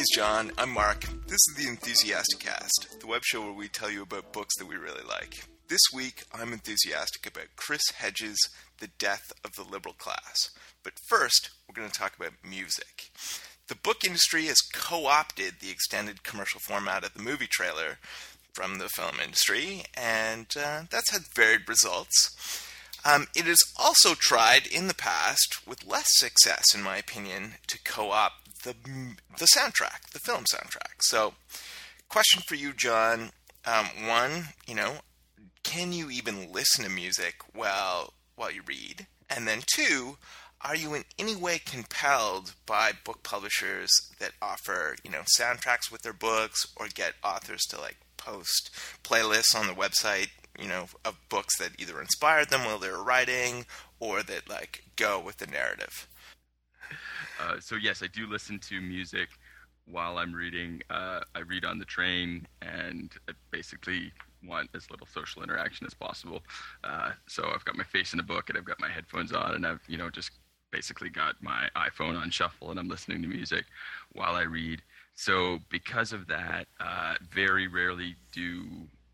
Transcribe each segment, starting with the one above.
He's John. I'm Mark. This is the Enthusiasticast, the web show where we tell you about books that we really like. This week, I'm enthusiastic about Chris Hedges' The Death of the Liberal Class. But first, we're going to talk about music. The book industry has co-opted the extended commercial format of the movie trailer from the film industry, and that's had varied results. It has also tried in the past, with less success in my opinion, to co-opt the soundtrack, the film soundtrack. So, question for you, John. One, can you even listen to music while you read? And then two, are you in any way compelled by book publishers that offer, soundtracks with their books or get authors to post playlists on the website, of books that either inspired them while they were writing or that go with the narrative? So yes, I do listen to music while I'm reading. I read on the train, and I basically want as little social interaction as possible. So I've got my face in a book, and I've got my headphones on, and I've just basically got my iPhone on shuffle, and I'm listening to music while I read. So because of that, very rarely do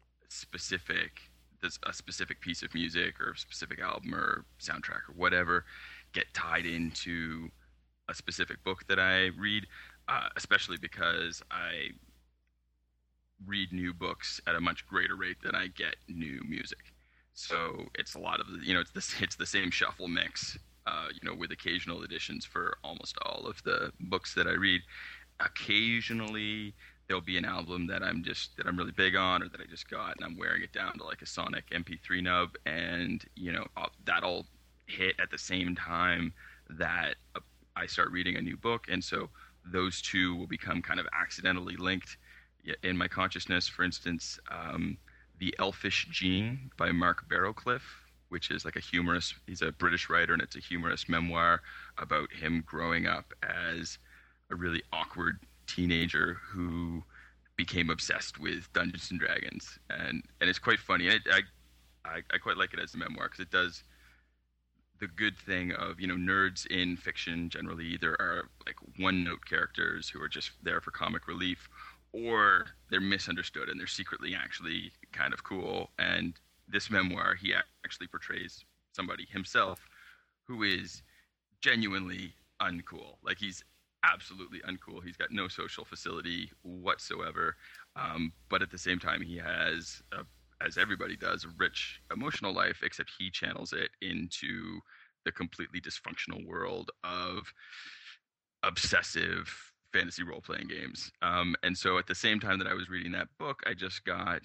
a specific piece of music or a specific album or soundtrack or whatever get tied into a specific book that I read, especially because I read new books at a much greater rate than I get new music. So it's a lot of it's the same shuffle mix, with occasional additions for almost all of the books that I read. Occasionally there'll be an album that I'm really big on, or that I just got, and I'm wearing it down to a Sonic MP3 nub, and that'll hit at the same time that I start reading a new book, and so those two will become kind of accidentally linked in my consciousness. For instance, The Elfish Gene by Mark Barrowcliff, which is a humorous, he's a British writer, and it's a humorous memoir about him growing up as a really awkward teenager who became obsessed with Dungeons and Dragons, and it's quite funny. And I quite like it as a memoir because it does the good thing of, nerds in fiction generally either are one-note characters who are just there for comic relief, or they're misunderstood and they're secretly actually kind of cool. And this memoir, he actually portrays somebody himself who is genuinely uncool. He's absolutely uncool. He's got no social facility whatsoever. But at the same time, he has, as everybody does, a rich emotional life, except he channels it into the completely dysfunctional world of obsessive fantasy role-playing games. And so at the same time that I was reading that book, I just got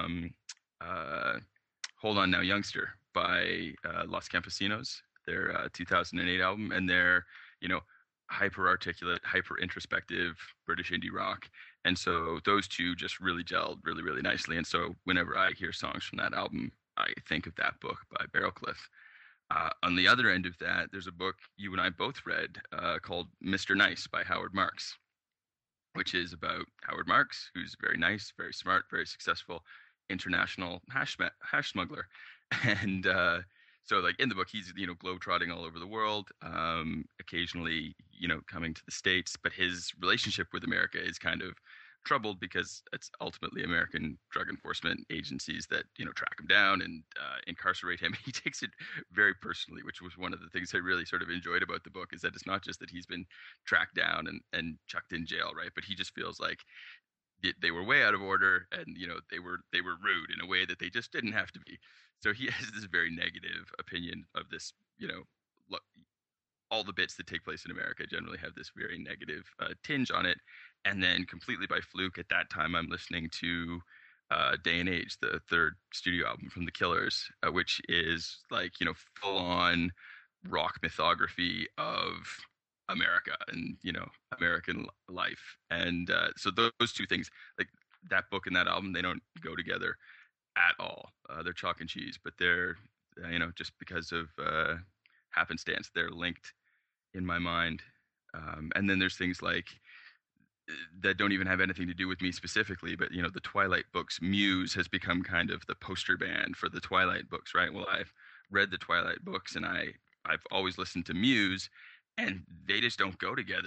Hold On Now Youngster by Los Campesinos, their 2008 album, and their, hyper-articulate, hyper-introspective British indie rock. And so those two just really gelled really, really nicely. And so whenever I hear songs from that album, I think of that book by Barrowcliff. On the other end of that, there's a book you and I both read called Mr. Nice by Howard Marks, which is about Howard Marks, who's very nice, very smart, very successful international hash smuggler. And so in the book, he's, globetrotting all over the world, occasionally, coming to the States. But his relationship with America is kind of troubled because it's ultimately American drug enforcement agencies that, track him down and incarcerate him. He takes it very personally, which was one of the things I really sort of enjoyed about the book, is that it's not just that he's been tracked down and chucked in jail, right? But he just feels like they were way out of order, and they were rude in a way that they just didn't have to be. So he has this very negative opinion of this, all the bits that take place in America generally have this very negative tinge on it. And then completely by fluke, at that time, I'm listening to Day and Age, the third studio album from The Killers, which is full on rock mythography of America and, American life. And so those two things, that book and that album, they don't go together at all. They're chalk and cheese, but they're, just because of happenstance, they're linked in my mind. And then there's things that don't even have anything to do with me specifically, but the Twilight books, Muse has become kind of the poster band for the Twilight books, right? Well, I've read the Twilight books, and I've always listened to Muse, and they just don't go together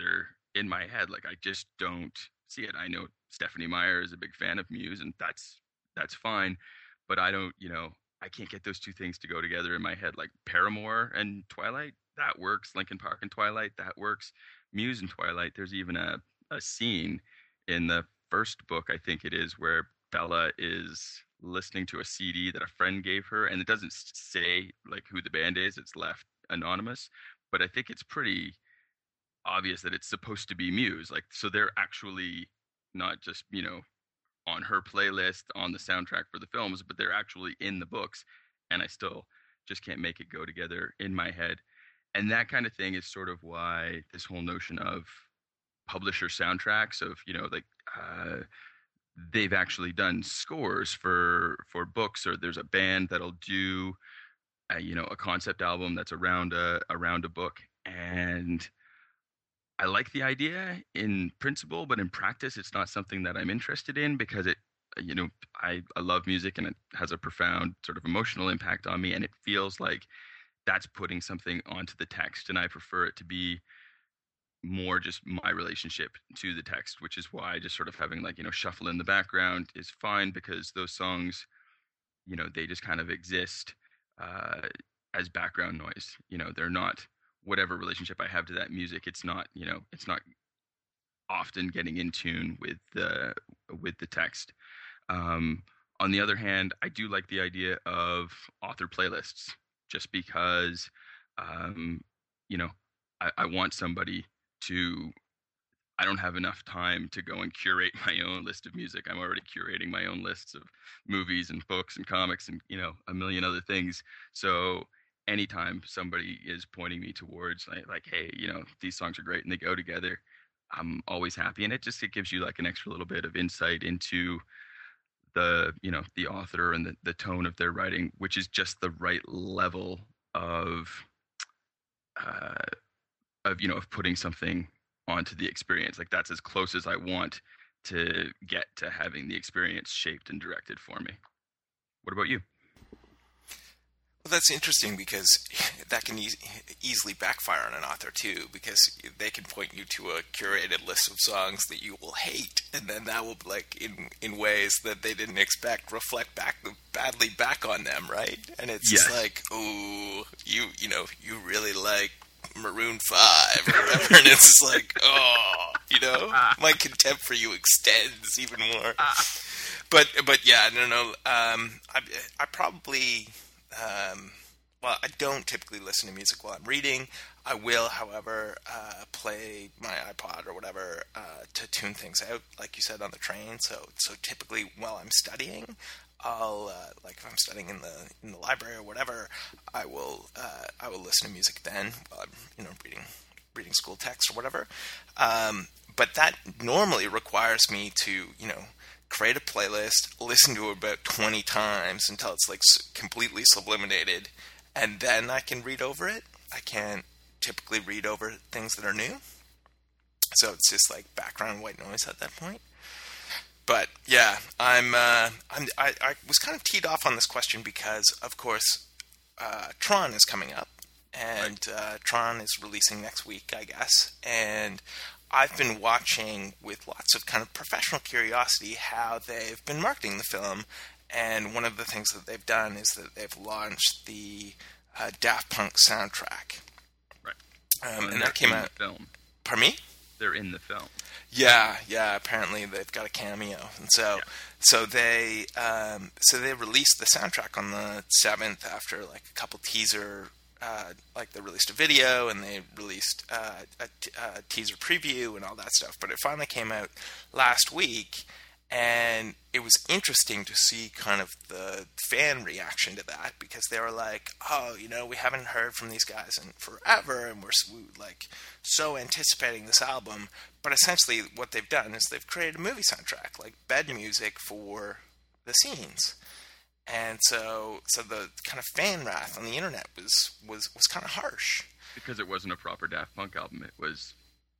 in my head. Like I just don't see it. I know Stephenie Meyer is a big fan of Muse, and that's fine, but I don't, I can't get those two things to go together in my head. Like Paramore and Twilight, that works. Linkin Park and Twilight, that works. Muse and Twilight, there's even a scene in the first book, I think it is, where Bella is listening to a CD that a friend gave her, and it doesn't say like who the band is. It's left anonymous, but I think it's pretty obvious that it's supposed to be Muse. Like, so they're actually not just, on her playlist on the soundtrack for the films, but they're actually in the books. And I still just can't make it go together in my head. And that kind of thing is sort of why this whole notion of publisher soundtracks of, they've actually done scores for books, or there's a band that'll do a concept album that's around a book. And I like the idea in principle, but in practice it's not something that I'm interested in, because I love music and it has a profound sort of emotional impact on me, and it feels like that's putting something onto the text, and I prefer it to be more just my relationship to the text, which is why just sort of having shuffle in the background is fine, because those songs, they just kind of exist as background noise. They're not whatever relationship I have to that music. It's not often getting in tune with the text. On the other hand, I do like the idea of author playlists, just because I want somebody to. I don't have enough time to go and curate my own list of music. I'm already curating my own lists of movies and books and comics and a million other things. So anytime somebody is pointing me towards like hey, these songs are great and they go together, I'm always happy. And it gives you like an extra little bit of insight into the the author and the tone of their writing, which is just the right level of putting something onto the experience. Like that's as close as I want to get to having the experience shaped and directed for me. What about you? Well, that's interesting, because that can easily backfire on an author too, because they can point you to a curated list of songs that you will hate, and then that will, like, in ways that they didn't expect, reflect badly back on them, right? And it's just like, ooh, you really like Maroon 5 or whatever, and it's just like, oh, my contempt for you extends even more. But yeah, no. I probably. Well, I don't typically listen to music while I'm reading. I will, however, play my iPod or whatever to tune things out, like you said, on the train. So typically while I'm studying, I'll like if I'm studying in the library or whatever, I will listen to music then while I'm reading school text or whatever. But that normally requires me to create a playlist, listen to it about 20 times until it's like completely sublimated, and then I can read over it. I can't typically read over things that are new, so it's just like background white noise at that point. But yeah, I was kind of teed off on this question because, of course, Tron is coming up, and Tron is releasing next week, I guess, and I've been watching with lots of kind of professional curiosity how they've been marketing the film, and one of the things that they've done is that they've launched the Daft Punk soundtrack. Right. And that came out. Film. Pardon me? They're in the film. Yeah. Apparently they've got a cameo, and so they released the soundtrack on the 7th after like a couple teaser. Like they released a video and they released a teaser preview and all that stuff. But it finally came out last week, and it was interesting to see kind of the fan reaction to that, because they were like, oh, we haven't heard from these guys in forever, and we're like so anticipating this album. But essentially what they've done is they've created a movie soundtrack, like bed music for the scenes. And so the kind of fan wrath on the internet was kind of harsh, because it wasn't a proper Daft Punk album. It was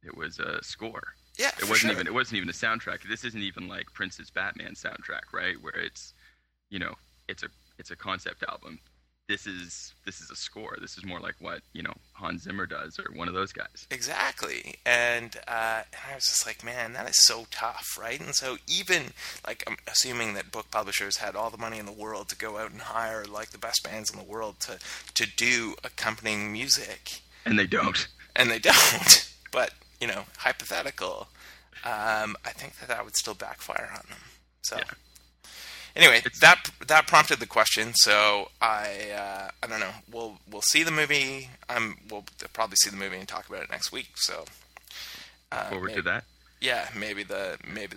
a score. Yeah, it wasn't even a soundtrack. This isn't even like Prince's Batman soundtrack, right? Where it's it's a concept album. this is a score. This is more like what, Hans Zimmer does, or one of those guys. Exactly. And I was just like, man, that is so tough, right? And so even, like, I'm assuming that book publishers had all the money in the world to go out and hire, like, the best bands in the world to do accompanying music. And they don't. And they don't. But, hypothetical, I think that would still backfire on them. So... Yeah. Anyway, that prompted the question. So I don't know. We'll see the movie. We'll probably see the movie and talk about it next week. So forward to that. Yeah, maybe the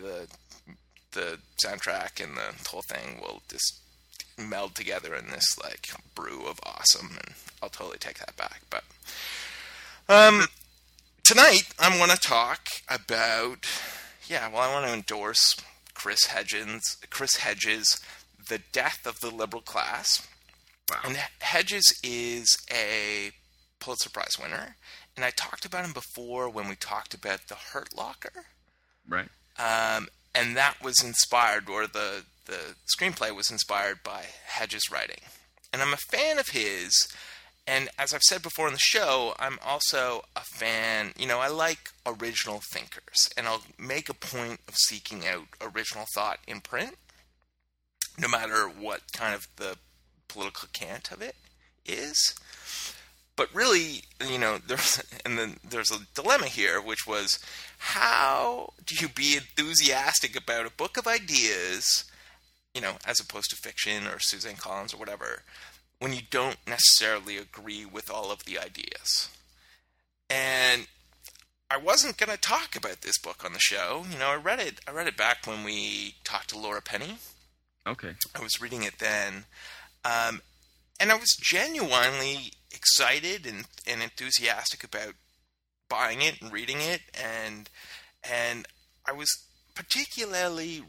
soundtrack and the whole thing will just meld together in this like brew of awesome, and I'll totally take that back. But tonight I'm going to talk about. I want to endorse Chris Hedges, The Death of the Liberal Class. Wow. And Hedges is a Pulitzer Prize winner. And I talked about him before when we talked about The Hurt Locker. Right. And that was inspired, or the screenplay was inspired by Hedges' writing. And I'm a fan of his. And as I've said before on the show, I'm also a fan, I like original thinkers, and I'll make a point of seeking out original thought in print, no matter what kind of the political cant of it is. But really, there's a dilemma here, which was, how do you be enthusiastic about a book of ideas, as opposed to fiction or Suzanne Collins or whatever, when you don't necessarily agree with all of the ideas? And I wasn't going to talk about this book on the show. I read it back when we talked to Laura Penny. Okay. I was reading it then. And I was genuinely excited and enthusiastic about buying it and reading it. And I was particularly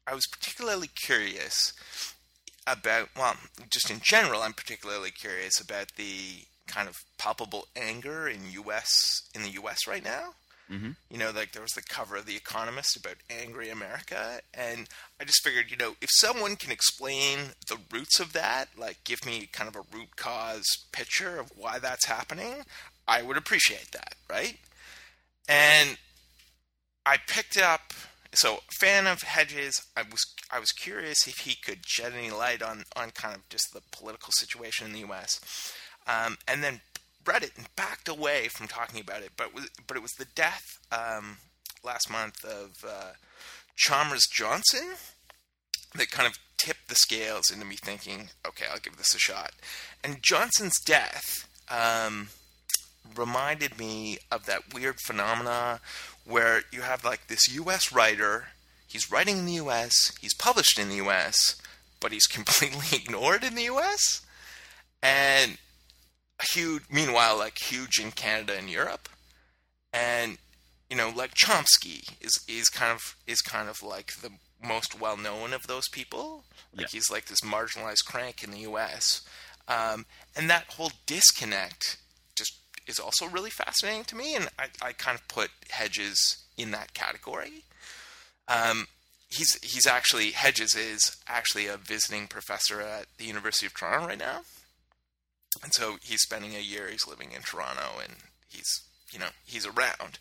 curious about, just in general, I'm particularly curious about the kind of palpable anger in the U.S. right now. Mm-hmm. Like there was the cover of The Economist about angry America, and I just figured, if someone can explain the roots of that, like give me kind of a root cause picture of why that's happening, I would appreciate that, right? And I picked up. So, fan of Hedges, I was curious if he could shed any light on kind of just the political situation in the U.S. And then read it and backed away from talking about it. But it was the death last month of Chalmers Johnson that kind of tipped the scales into me thinking, okay, I'll give this a shot. And Johnson's death reminded me of that weird phenomena where you have like this U.S. writer, he's writing in the U.S., he's published in the U.S., but he's completely ignored in the U.S., and meanwhile, like huge in Canada and Europe, and like Chomsky is kind of like the most well known of those people. Like he's like this marginalized crank in the U.S., and that whole disconnect just is also really fascinating to me, and I kind of put Hedges in that category. Hedges is actually a visiting professor at the University of Toronto right now, and so he's spending a year. He's living in Toronto, and he's around.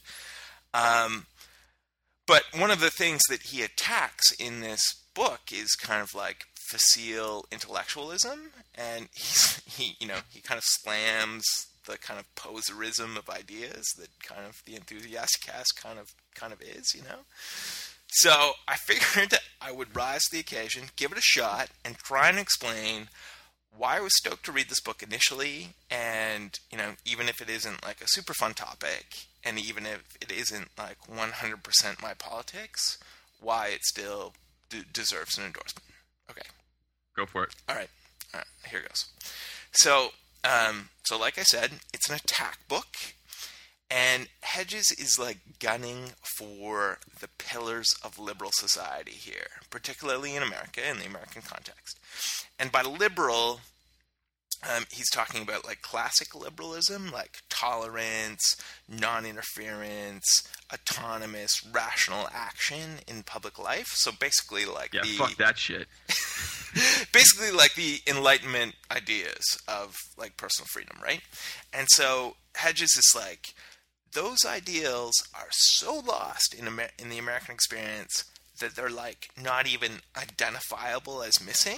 But one of the things that he attacks in this book is kind of like facile intellectualism, and he kind of slams the kind of poserism of ideas that kind of the enthusiastic cast kind of is, So I figured I would rise to the occasion, give it a shot, and try and explain why I was stoked to read this book initially, and even if it isn't like a super fun topic, and even if it isn't like 100% my politics, why it still deserves an endorsement. Okay. Go for it. All right, here goes. So like I said, it's an attack book, and Hedges is like gunning for the pillars of liberal society here, particularly in America, in the American context. And by liberal, He's talking about like classic liberalism, like tolerance, non-interference, autonomous, rational action in public life. So basically, like Yeah, fuck that shit. basically like the Enlightenment ideas of like personal freedom, right? And so Hedges is like, those ideals are so lost in the American experience that they're like not even identifiable as missing.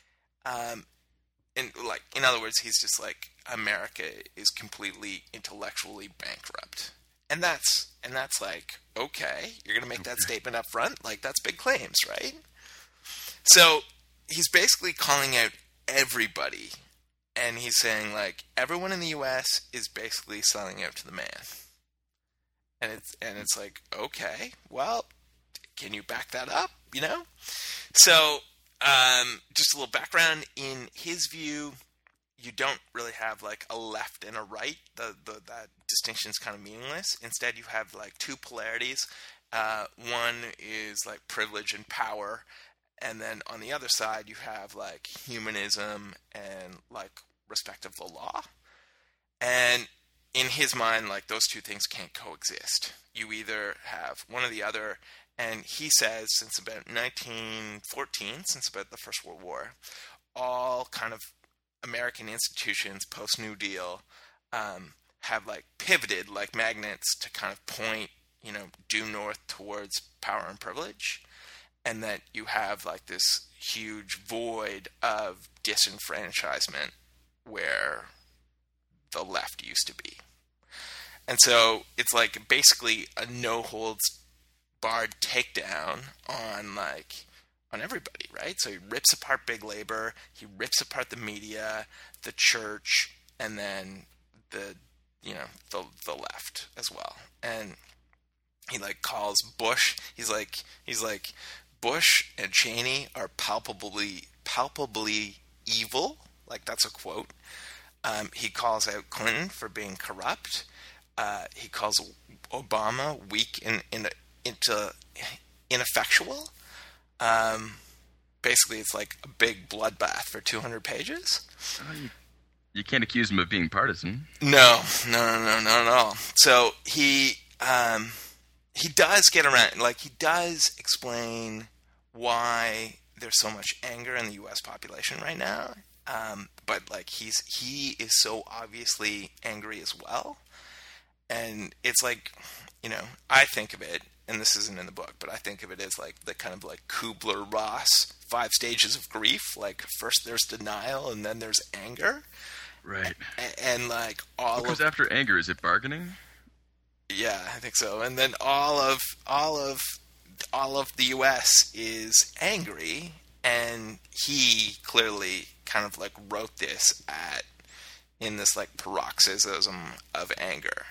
And like, in other words, he's just like, America is completely intellectually bankrupt. And that's like, okay, you're going to make that statement up front? Like, that's big claims, right? So he's basically calling out everybody, and he's saying, like, everyone in the U.S. is basically selling out to the man. And it's like, okay, well, can you back that up, you know? So just a little background. In his view, you don't really have like a left and a right. That distinction is kind of meaningless. Instead, you have like two polarities. One is like privilege and power, and then on the other side, you have like humanism and like respect of the law. And in his mind, like those two things can't coexist. You either have one or the other. And he says since about 1914, since about the First World War, all kind of American institutions post-New Deal have like pivoted like magnets to kind of point, you know, due north towards power and privilege. And that you have like this huge void of disenfranchisement where the left used to be. And so it's like basically a no-holds-barred takedown on everybody, right? So he rips apart big labor, he rips apart the media, the church, and then the left as well. And he like calls Bush, he's like Bush and Cheney are palpably evil. Like, that's a quote. He calls out Clinton for being corrupt. He calls Obama weak and ineffectual. Basically, it's like a big bloodbath for 200 pages. You can't accuse him of being partisan. No, not at all. So he does get around, like he does explain why there's so much anger in the U.S. population right now. But like he is so obviously angry as well. And it's like, you know, I think of it, and this isn't in the book, but I think of it as like the kind of like Kubler-Ross 5 stages of grief. Like first there's denial, and then there's anger. Right. And like what comes after anger? Is it bargaining? Yeah, I think so. And then all of the U.S. is angry, and he clearly kind of like wrote this in this like paroxysm of anger.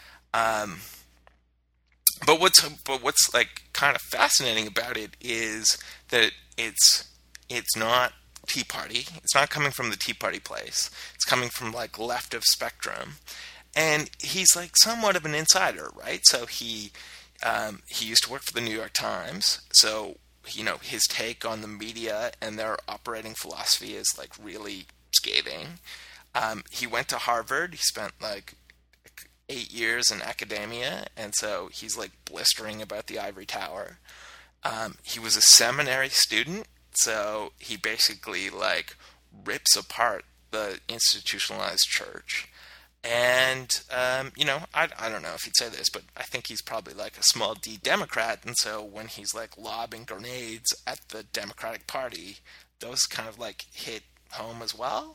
But what's like kind of fascinating about it is that it's not Tea Party. It's not coming from the Tea Party place. It's coming from like left of spectrum, and he's like somewhat of an insider, right? So he used to work for the New York Times, so you know his take on the media and their operating philosophy is like really scathing. He went to Harvard. He spent like 8 years in academia, and so he's like blistering about the ivory tower. He was a seminary student, so he basically like rips apart the institutionalized church. And you know, I don't know if he'd say this, but I think he's probably like a small D Democrat, and so when he's like lobbing grenades at the Democratic Party, those kind of like hit home as well.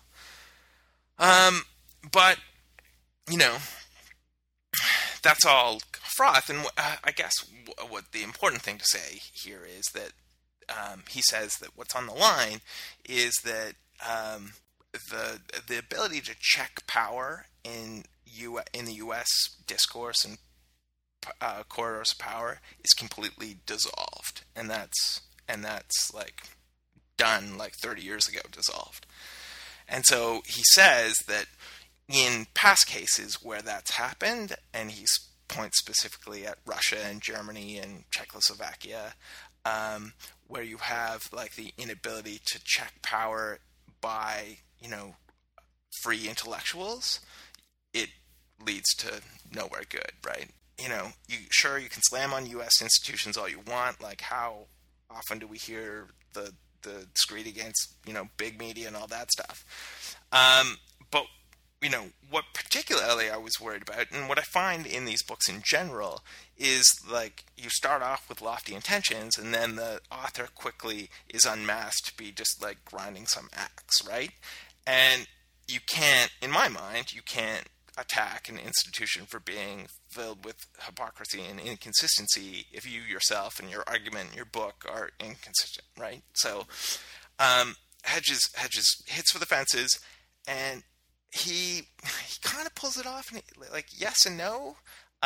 But you know, that's all froth, and I guess what the important thing to say here is that he says that what's on the line is that the ability to check power in the U.S. discourse and corridors of power is completely dissolved, and that's like done like 30 years ago, dissolved. And so he says that in past cases where that's happened, and he points specifically at Russia and Germany and Czechoslovakia, where you have like the inability to check power by, you know, free intellectuals, it leads to nowhere good, right? You can slam on U.S. institutions all you want. Like, how often do we hear the screed against, big media and all that stuff? But, what particularly I was worried about, and what I find in these books in general, is like you start off with lofty intentions, and then the author quickly is unmasked to be just like grinding some axe, right? And you can't, in my mind, attack an institution for being filled with hypocrisy and inconsistency if you yourself and your argument and your book are inconsistent, right? So Hedges hits for the fences, and he kind of pulls it off, and like yes and no.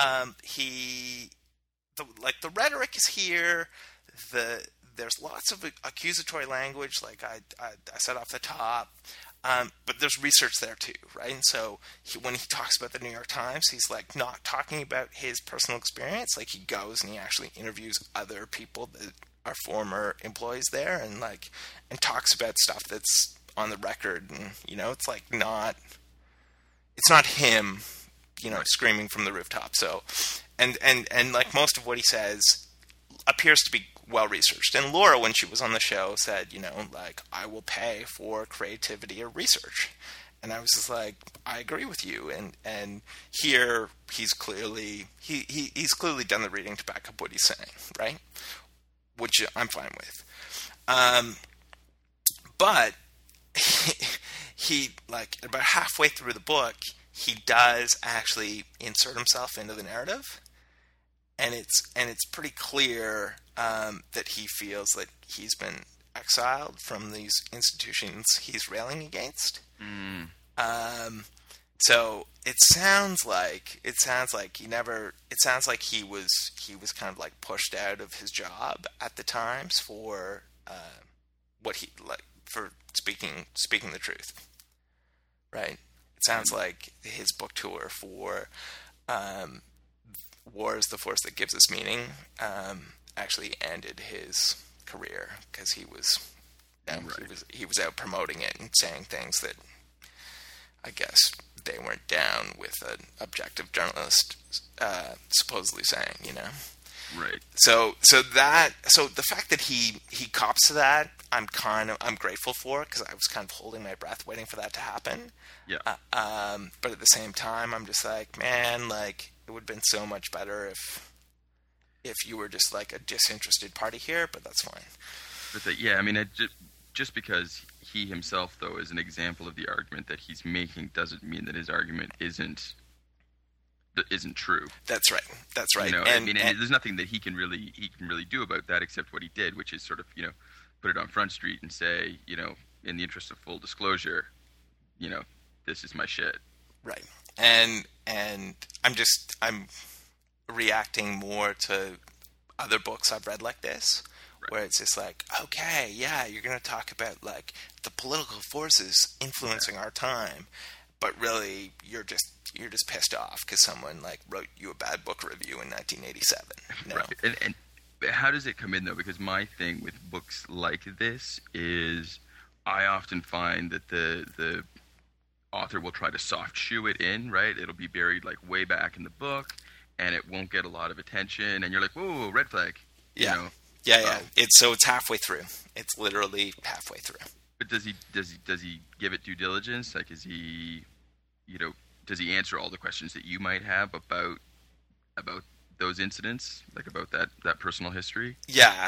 The rhetoric is here. There's lots of accusatory language, like I said off the top. But there's research there too, right? And so when he talks about the New York Times, he's like not talking about his personal experience. Like, he goes and he actually interviews other people that are former employees there, and talks about stuff that's on the record. And it's like it's not him, screaming from the rooftop. So, and like most of what he says appears to be well researched. And Laura, when she was on the show, said, I will pay for creativity or research. And I was just like, I agree with you. And here he's clearly he's clearly done the reading to back up what he's saying, right? Which I'm fine with. But he like about halfway through the book, he does actually insert himself into the narrative. And it's pretty clear that he feels that he's been exiled from these institutions he's railing against. So it sounds like he was kind of like pushed out of his job at the Times for for speaking the truth, right? It sounds like his book tour for War is the Force That Gives Us Meaning actually ended his career, because he was out promoting it and saying things that I guess they weren't down with an objective journalist supposedly saying, Right. So the fact that he cops to that, I'm grateful for, because I was kind of holding my breath waiting for that to happen. Yeah. But at the same time, I'm just like, man, like, it would have been so much better if you were just like a disinterested party here, but that's fine. But yeah, I mean, just because he himself, though, is an example of the argument that he's making doesn't mean that his argument isn't true. That's right. And there's nothing that he can really do about that except what he did, which is sort of, put it on Front Street and say, in the interest of full disclosure, this is my shit. Right. And I'm reacting more to other books I've read like this, right, where it's just like, okay, yeah, you're going to talk about like the political forces influencing our time, but really you're just pissed off because someone like wrote you a bad book review in 1987. Right. And how does it come in though? Because my thing with books like this is I often find that the author will try to soft shoe it in, right? It'll be buried like way back in the book, and it won't get a lot of attention, and you're like, whoa, red flag. Yeah. It's halfway through. It's literally halfway through. But does he give it due diligence? Like, is he, does he answer all the questions that you might have about those incidents, like about that personal history? Yeah.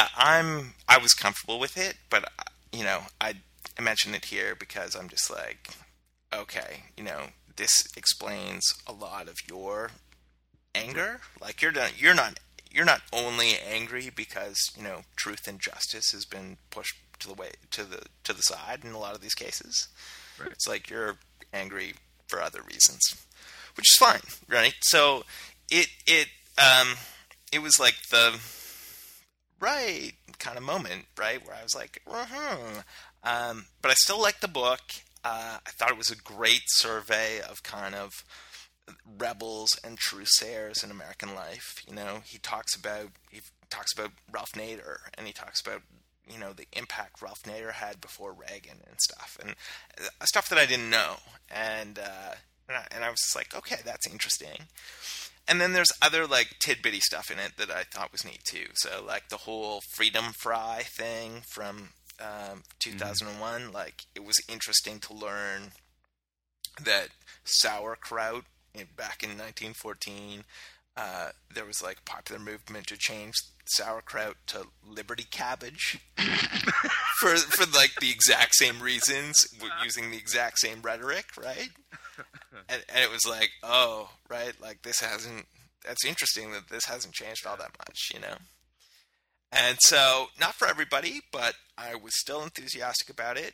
I was comfortable with it, but I mention it here because I'm just like, okay, this explains a lot of your anger. Like, you're not only angry because truth and justice has been pushed to the side in a lot of these cases. Right. It's like you're angry for other reasons, which is fine, right? So it was like the right kind of moment, right, where I was like, but I still liked the book. I thought it was a great survey of kind of rebels and truthsayers in American life. He talks about Ralph Nader, and he talks about the impact Ralph Nader had before Reagan and stuff, and stuff that I didn't know. And I was just like, okay, that's interesting. And then there's other like tidbitty stuff in it that I thought was neat too. So like the whole Freedom Fry thing from 2001, like it was interesting to learn that sauerkraut back in 1914, there was like a popular movement to change sauerkraut to Liberty cabbage for like the exact same reasons, using the exact same rhetoric, right? And it was like, oh, right, like that's interesting that this hasn't changed all that much, And so, not for everybody, but I was still enthusiastic about it.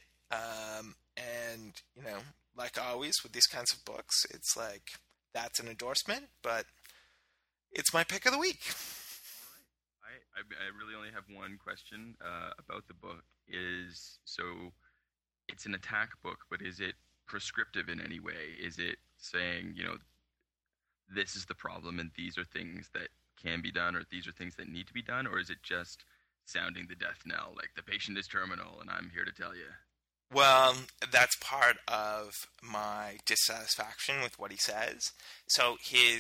And, like always with these kinds of books, it's like, that's an endorsement, but it's my pick of the week. All right. I really only have one question about the book. So it's an attack book, but is it prescriptive in any way? Is it saying, this is the problem and these are things that can be done, or these are things that need to be done, or is it just sounding the death knell, like the patient is terminal and I'm here to tell you? Well, that's part of my dissatisfaction with what he says. So his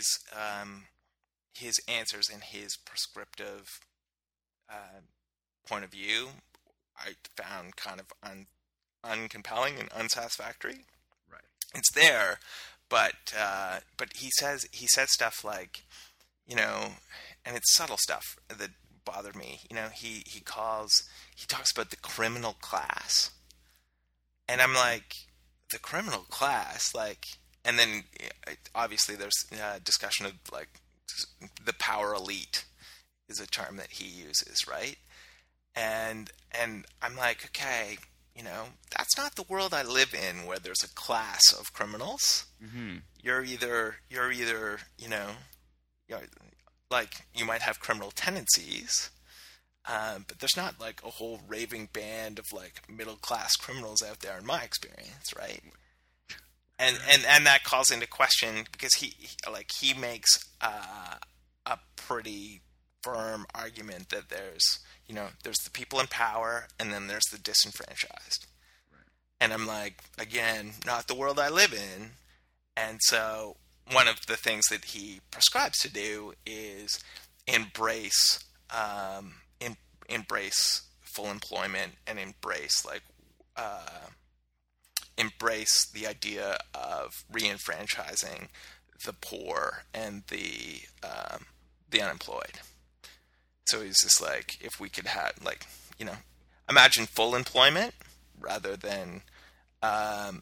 answers and his prescriptive point of view, I found kind of uncompelling and unsatisfactory. Right. It's there, but he says stuff like, and it's subtle stuff that bothered me. He talks about the criminal class, and I'm like, the criminal class, like, and then obviously there's discussion of like the power elite is a term that he uses, right? And I'm like, okay, that's not the world I live in, where there's a class of criminals. Mm-hmm. You're either, like you might have criminal tendencies, but there's not like a whole raving band of like middle class criminals out there in my experience, right? And that calls into question, because he makes a pretty firm argument that there's the people in power and then there's the disenfranchised. Right. And I'm like, again, not the world I live in. And so one of the things that he prescribes to do is embrace full employment and embrace the idea of reenfranchising the poor and the unemployed. So he's just like, if we could have, like, imagine full employment rather than a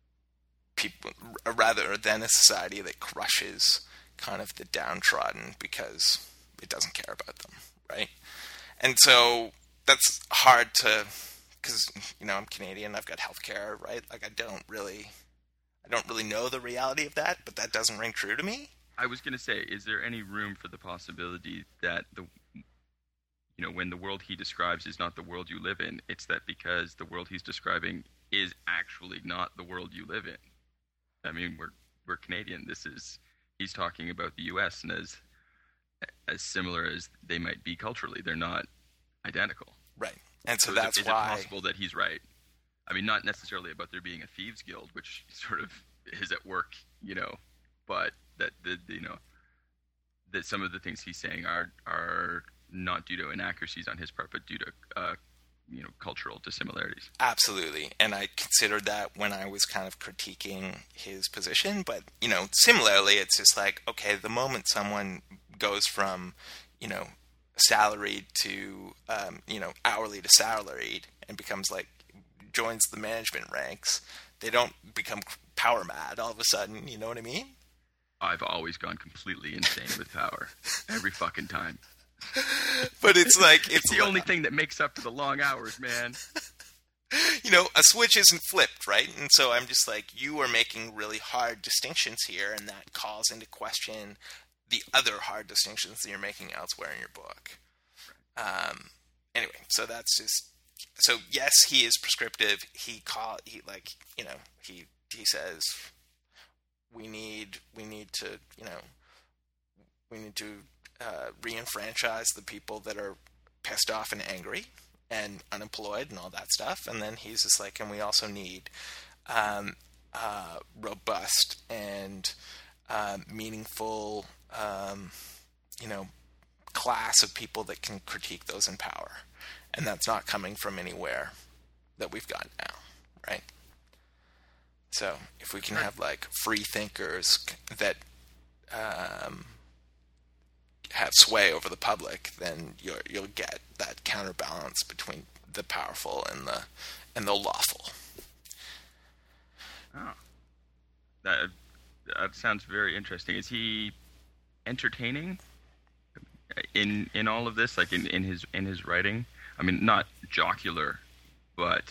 society that crushes kind of the downtrodden because it doesn't care about them, right? And so that's hard to, because I'm Canadian, I've got healthcare, right? Like I don't really know the reality of that, but that doesn't ring true to me. I was going to say, is there any room for the possibility that when the world he describes is not the world you live in, it's that because the world he's describing is actually not the world you live in? I mean, we're Canadian. He's talking about the U.S. and as similar as they might be culturally, they're not identical. Right. And so that's why it's possible that he's right. I mean, not necessarily about there being a thieves guild, which sort of is at work, but that that some of the things he's saying are not due to inaccuracies on his part, but due to cultural dissimilarities. Absolutely. And I considered that when I was kind of critiquing his position, but similarly, it's just like, okay, the moment someone goes from salaried to hourly to salaried and becomes like joins the management ranks, they don't become power mad all of a sudden. You know what I mean? I've always gone completely insane with power every fucking time. But it's like it's the only thing that makes up for the long hours, man. A switch isn't flipped, right? And so I'm just like, you are making really hard distinctions here, and that calls into question the other hard distinctions that you're making elsewhere in your book. Anyway, so that's just, so yes, he is prescriptive. He says we need to reenfranchise the people that are pissed off and angry, and unemployed and all that stuff. And then he's just like, and we also need robust and meaningful, class of people that can critique those in power. And that's not coming from anywhere that we've got now, right? So if we can have like free thinkers that have sway over the public, then you'll get that counterbalance between the powerful and the lawful. Oh, that sounds very interesting. Is he entertaining in all of this, like in his writing? I mean, not jocular, but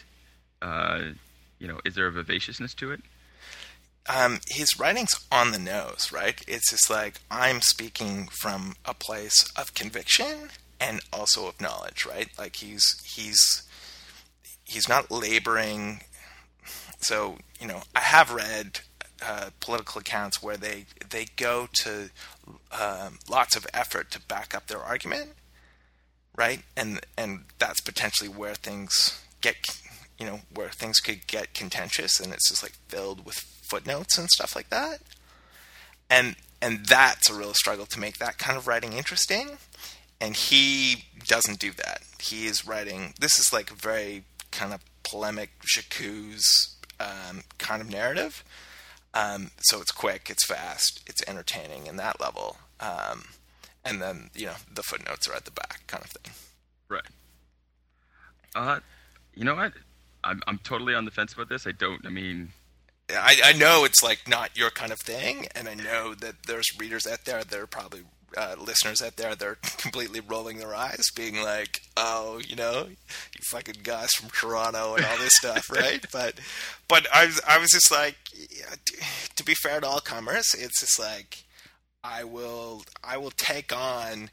is there a vivaciousness to it? His writing's on the nose, right? It's just like, I'm speaking from a place of conviction and also of knowledge, right? Like he's not laboring. So, I have read political accounts where they go to lots of effort to back up their argument, right? And that's potentially where things get, where things could get contentious, and it's just like filled with footnotes and stuff like that. And that's a real struggle to make that kind of writing interesting. And he doesn't do that. He is writing, this is like a very kind of polemic, j'accuse kind of narrative. So it's quick, it's fast, it's entertaining in that level. And then, the footnotes are at the back kind of thing. Right. You know what? I'm totally on the fence about this. I know it's like not your kind of thing, and I know that there's readers out there, there are probably listeners out there that are completely rolling their eyes, being like, oh, you fucking guys from Toronto and all this stuff, right? But I was just like, to be fair to all comers, it's just like, I will take on,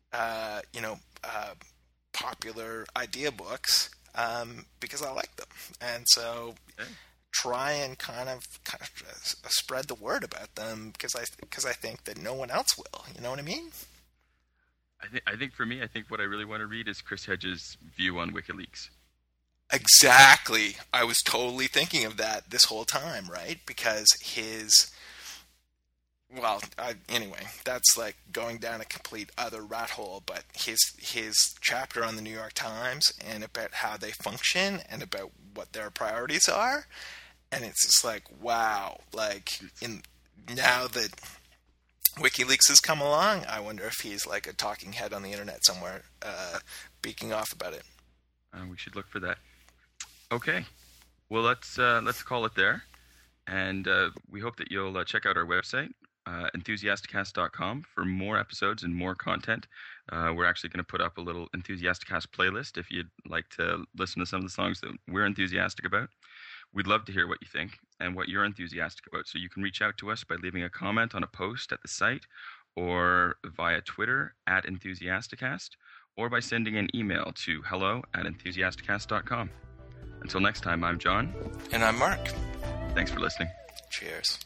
popular idea books, because I like them, and so try and kind of spread the word about them because I think that no one else will. You know what I mean? I think for me, what I really want to read is Chris Hedges' view on WikiLeaks. Exactly. I was totally thinking of that this whole time, right? Because anyway, that's like going down a complete other rat hole, but his chapter on the New York Times and about how they function and about what their priorities are, and it's just like, wow, like now that WikiLeaks has come along, I wonder if he's like a talking head on the internet somewhere, speaking off about it. We should look for that. Okay, well let's call it there, and we hope that you'll check out our website, enthusiasticast.com, for more episodes and more content. We're actually going to put up a little Enthusiasticast playlist if you'd like to listen to some of the songs that we're enthusiastic about. We'd love to hear what you think and what you're enthusiastic about. So you can reach out to us by leaving a comment on a post at the site, or via Twitter @Enthusiasticast, or by sending an email to hello@enthusiasticast.com. Until next time, I'm John. And I'm Mark. Thanks for listening. Cheers.